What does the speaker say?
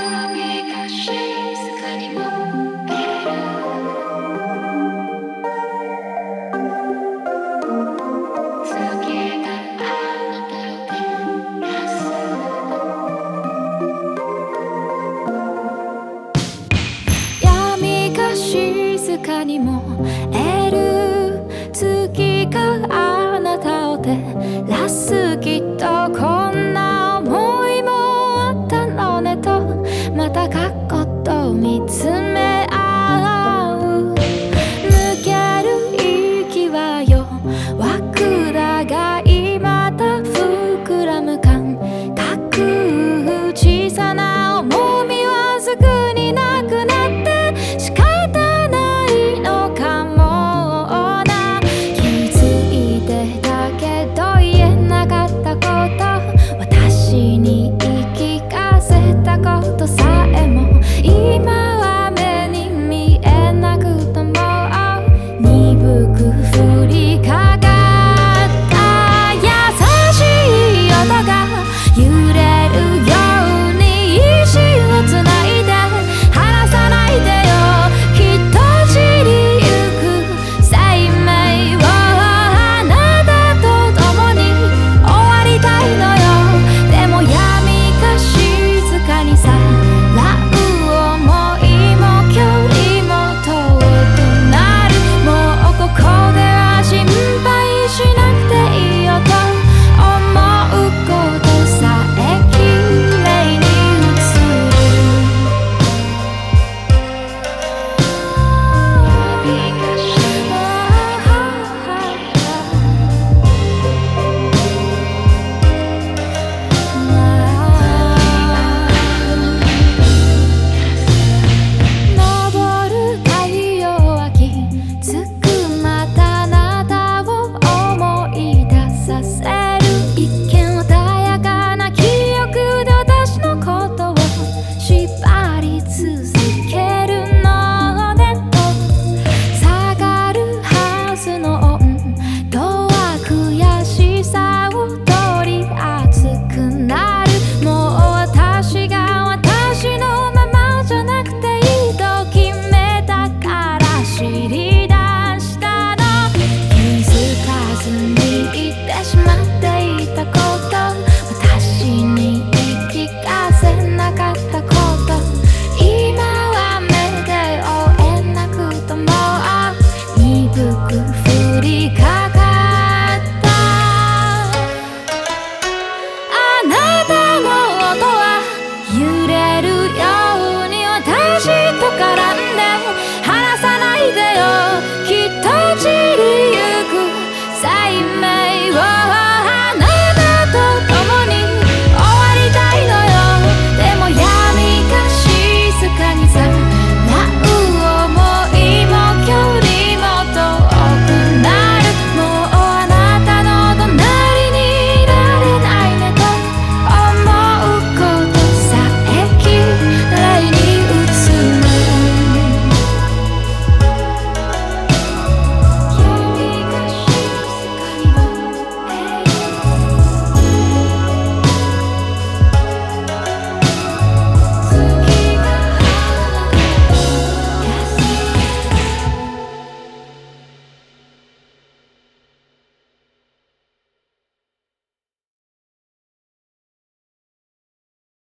が静かに燃える月があなたを照らす闇が静かに燃える月があなたを照らすきっとこんな思いもあったのねとまた過去と見つめ合う抜ける息は弱くだが今だ膨らむ感覚小さな重みはすぐになくなって仕方ないのかもな気づいてたけど言えなかったこと私に言い聞かせたことさえも今は目に見えなくとも鈍く振り返